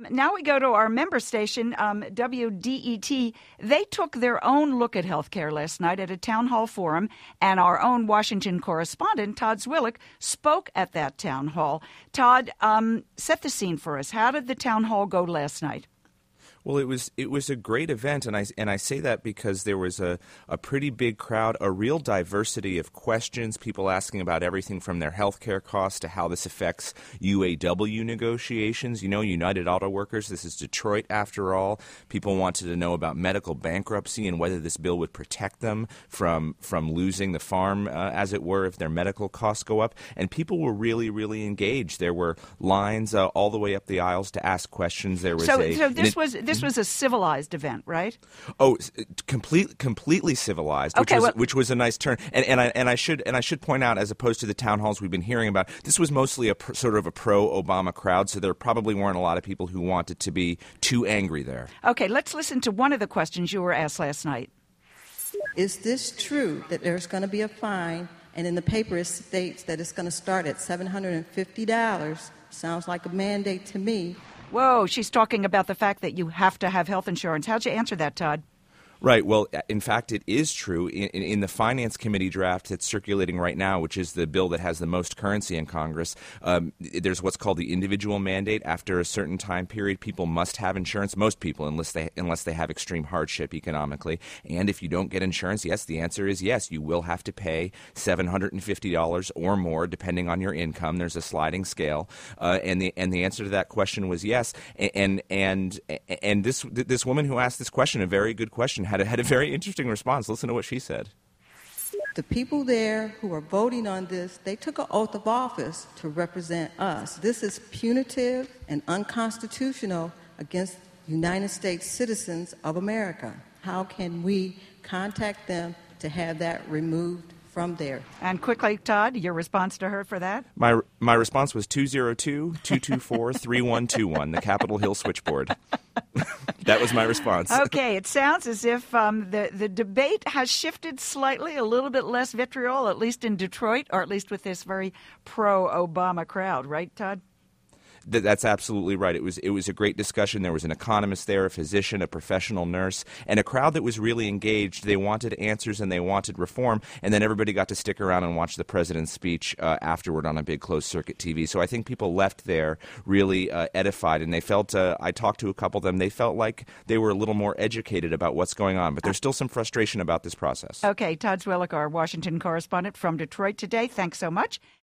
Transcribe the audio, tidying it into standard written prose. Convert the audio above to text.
Now we go to our member station, WDET. They took their own look at healthcare last night at a town hall forum, and our own Washington correspondent, Todd Zwillich, spoke at that town hall. Todd, set the scene for us. How did the town hall go last night? Well, it was a great event, and I say that because there was a pretty big crowd, a real diversity of questions, people asking about everything from their health care costs to how this affects UAW negotiations. You know, United Auto Workers, this is Detroit after all. People wanted to know about medical bankruptcy and whether this bill would protect them from losing the farm, as it were, if their medical costs go up. And people were really, really engaged. There were lines all the way up the aisles to ask questions. There was This was a civilized event, right? Oh, completely civilized, which was a nice turn. And I should point out, as opposed to the town halls we've been hearing about, this was mostly sort of a pro-Obama crowd, so there probably weren't a lot of people who wanted to be too angry there. Okay, let's listen to one of the questions you were asked last night. Is this true that there's going to be a fine, and in the paper it states that it's going to start at $750? Sounds like a mandate to me. Whoa, she's talking about the fact that you have to have health insurance. How'd you answer that, Todd? Right. Well, in fact, it is true. In the Finance Committee draft that's circulating right now, which is the bill that has the most currency in Congress, there's what's called the individual mandate. After a certain time period, people must have insurance, most people, unless they have extreme hardship economically. And if you don't get insurance, yes, the answer is yes, you will have to pay $750 or more, depending on your income. There's a sliding scale. And the answer to that question was yes. And this woman who asked this question, a very good question, had a very interesting response. Listen to what she said. The people there who are voting on this, they took an oath of office to represent us. This is punitive and unconstitutional against United States citizens of America. How can we contact them to have that removed from there? And quickly, Todd, your response to her for that? My response was 202-224-3121, the Capitol Hill switchboard. That was my response. Okay, it sounds as if the debate has shifted slightly, a little bit less vitriol, at least in Detroit, or at least with this very pro-Obama crowd, right, Todd? That's absolutely right. It was a great discussion. There was an economist there, a physician, a professional nurse, and a crowd that was really engaged. They wanted answers and they wanted reform, and then everybody got to stick around and watch the president's speech afterward on a big closed-circuit TV. So I think people left there really edified, and they felt, I talked to a couple of them, they felt like they were a little more educated about what's going on, but there's still some frustration about this process. Okay, Todd Zwillich, our Washington correspondent from Detroit today, thanks so much.